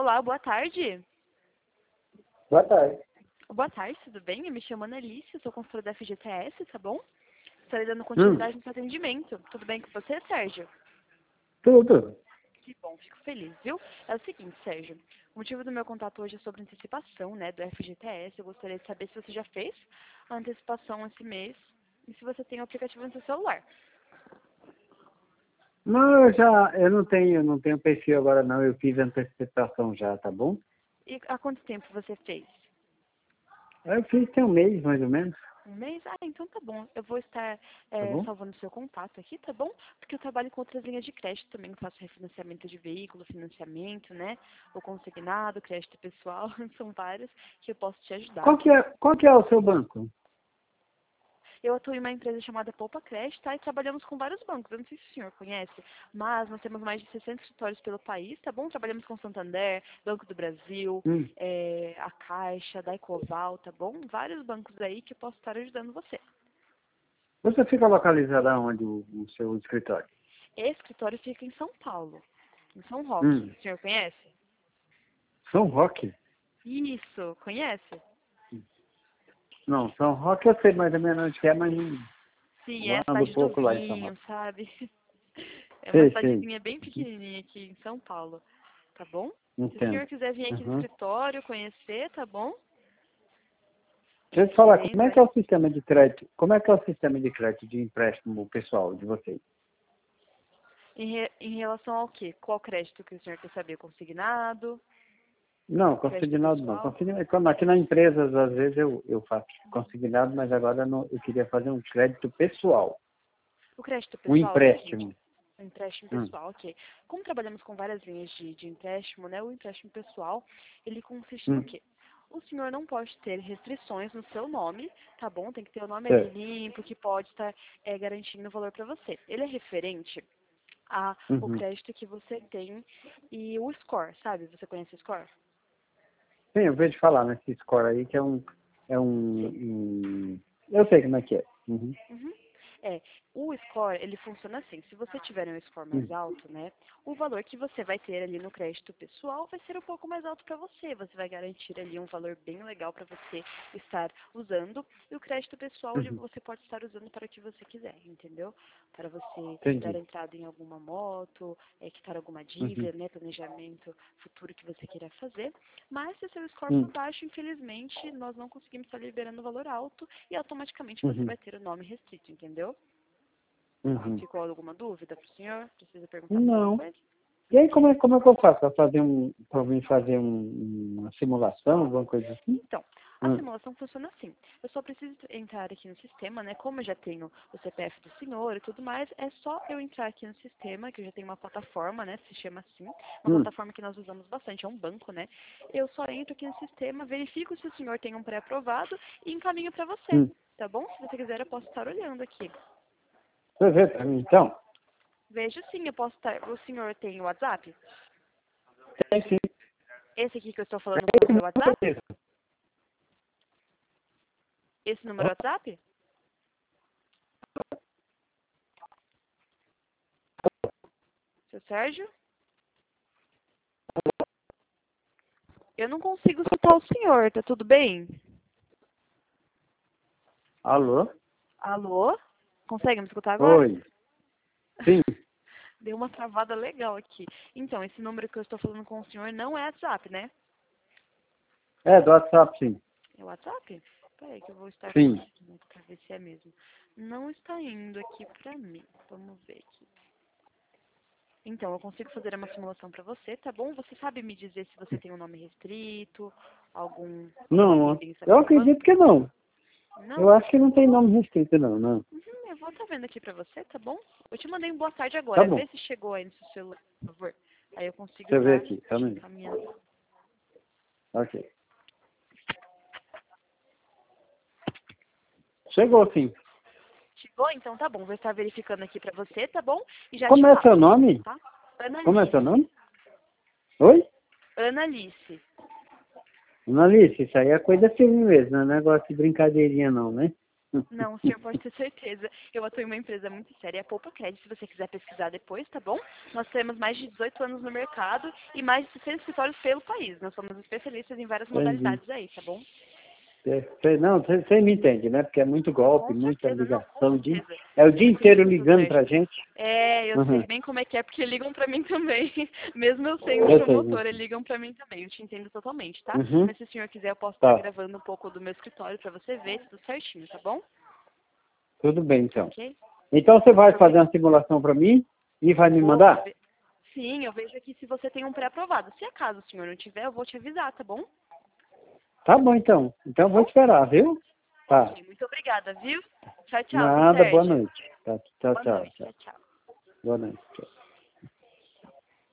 Olá, boa tarde. Boa tarde. Boa tarde, tudo bem? Eu me chamo Annalise, eu sou consultora da FGTS, tá bom? Estarei dando continuidade no seu atendimento. Tudo bem com você, Sérgio? Tudo. Que bom, fico feliz, viu? É o seguinte, Sérgio, o motivo do meu contato hoje é sobre antecipação, né, do FGTS. Eu gostaria de saber se você já fez a antecipação esse mês e se você tem o aplicativo no seu celular. Não, eu não tenho perfil agora não, eu fiz antecipação já, tá bom? E há quanto tempo você fez? Eu fiz tem um mês, mais ou menos, Um mês? Ah, então tá bom. Eu vou estar tá bom? salvando o seu contato aqui, tá bom? Porque eu trabalho com outras linhas de crédito também. Eu faço refinanciamento de veículo, financiamento, né? O consignado, crédito pessoal. São vários que eu posso te ajudar. Qual que é o seu banco? Eu atuo em uma empresa chamada Poupa Crédito, tá? E trabalhamos com vários bancos. Eu não sei se o senhor conhece, mas nós temos mais de 60 escritórios pelo país, tá bom? Trabalhamos com Santander, Banco do Brasil, Hum. a Caixa, da Ecoval, tá bom? Vários bancos aí que eu posso estar ajudando você. Você fica localizado aonde o seu escritório? Esse escritório fica em São Paulo, em São Roque. Hum. O senhor conhece? São Roque? Isso, conhece? Não, São Roque eu sei mais ou menos onde que é, mas Sim, não é a ando cidade do pouco lá em São vinho, Roque. sabe? É uma Sei, sei. cidadezinha bem pequenininha aqui em São Paulo, tá bom? Se o Entendo. senhor quiser vir aqui no Uhum. escritório, conhecer, tá bom? Deixa eu te falar, Querendo, como é que é o sistema de crédito? Como é que é o sistema de crédito de empréstimo pessoal de vocês? em relação ao quê? Qual crédito que o senhor quer saber? Consignado? Não, Crédito consignado não. pessoal? Como aqui na empresa, às vezes eu faço consignado, mas agora não, eu queria fazer um crédito pessoal, O crédito um pessoal é o seguinte, empréstimo. o empréstimo Hum, pessoal, ok. Como trabalhamos com várias linhas de empréstimo, né? O empréstimo pessoal, ele consiste no hum, quê? O senhor não pode ter restrições no seu nome, tá bom? Tem que ter o nome ali certo. limpo, que pode estar garantindo o valor para você. Ele é referente ao Uhum. crédito que você tem e o score, sabe? Você conhece o score? Sim, eu vejo falar nesse score aí que Sim. eu sei como é que é. Uhum. Uhum. É, o score, ele funciona assim. Se você tiver um score mais Hum, alto, né, o valor que você vai ter ali no crédito pessoal vai ser um pouco mais alto para você. Você vai garantir ali um valor bem legal para você estar usando. E o crédito pessoal, uhum. você pode estar usando para o que você quiser, entendeu? Para você dar Entendi. entrada em alguma moto, quitar alguma Uhum. dívida, né, planejamento futuro que você queira fazer. Mas se o seu score for Hum, baixo, infelizmente, nós não conseguimos estar liberando o valor alto e automaticamente você uhum. vai ter o nome restrito, entendeu? Uhum. Ficou alguma dúvida para o senhor? Precisa perguntar mais alguma Não. coisa? E aí como é que eu faço para fazer para vir fazer uma simulação, alguma coisa assim? Então, a Hum, simulação funciona assim. Eu só preciso entrar aqui no sistema, né? Como eu já tenho o CPF do senhor e tudo mais, é só eu entrar aqui no sistema, que eu já tenho uma plataforma, né? Se chama assim. Uma hum, plataforma que nós usamos bastante, é um banco, né? Eu só entro aqui no sistema, verifico se o senhor tem um pré-aprovado e encaminho para você. hum. Tá bom? Se você quiser, eu posso estar olhando aqui. Você vê para mim, então? Vejo sim, eu posso estar. O senhor tem o WhatsApp? Tem sim. Esse aqui que eu estou falando com o seu WhatsApp? Beleza. Esse número WhatsApp? Seu Sérgio? Eu não consigo escutar o senhor, tá tudo bem? Alô? Alô? Consegue me escutar agora? Oi. Sim. Deu uma travada legal aqui. Então, esse número que eu estou falando com o senhor não é WhatsApp, né? É, do WhatsApp, sim. É WhatsApp? Peraí que eu vou estar Sim. confirmando pra ver se é mesmo. Não está indo aqui pra mim. Vamos ver aqui. Então, eu consigo fazer uma simulação pra você, tá bom? Você sabe me dizer se você tem um nome restrito, algum nome Não, bem eu sabe do banco? acredito que não. Eu Não? acho que não tem nome restrito, não, não. Eu vou estar vendo aqui pra você, tá bom? Eu te mandei um boa tarde Tá agora. bom. Vê se chegou aí no seu celular, por favor. Aí eu consigo Deixa eu ver estar aqui, te também. encaminhando. Ok. Chegou, sim. Chegou? Então tá bom. Vou estar verificando aqui pra você, tá bom? E já te Como é seu passo, nome? tá? Como é seu Analice. nome? Oi? Analice. Analice, isso aí é coisa firme mesmo, não é negócio de brincadeirinha não, né? Não, o senhor pode ter certeza. Eu atuo em uma empresa muito séria, a Poupa Crédito, se você quiser pesquisar depois, tá bom? Nós temos mais de 18 anos no mercado e mais de 60 escritórios pelo país. Nós somos especialistas em várias Entendi. modalidades aí, tá bom? Não, você me entende, né? Porque é muito golpe, Com muita certeza, não, com ligação. certeza. É o dia Eu inteiro conheço muito ligando certo. pra gente. É, eu Uhum. sei bem como é que é, porque ligam pra mim também. Mesmo eu sendo Eu sei, né? promotora, ligam pra mim também. Eu te entendo totalmente, tá? Uhum. Mas se o senhor quiser, eu posso estar Tá, gravando um pouco do meu escritório pra você ver tudo certinho, tá bom? tudo bem então. Ok? Então você vai Por fazer mim, uma simulação pra mim e vai me vou. mandar? Sim, eu vejo aqui se você tem um pré-aprovado. Se acaso o senhor não tiver, eu vou te avisar, tá bom? Tá bom então. Então Tá eu vou bom? esperar, viu? Tá. Ok, muito obrigada, viu? Tchau, tchau, seu Nada, boa Sérgio. noite. Tá, tchau, Boa tchau, noite, tchau. tchau, tchau. Boa noite. Tchau.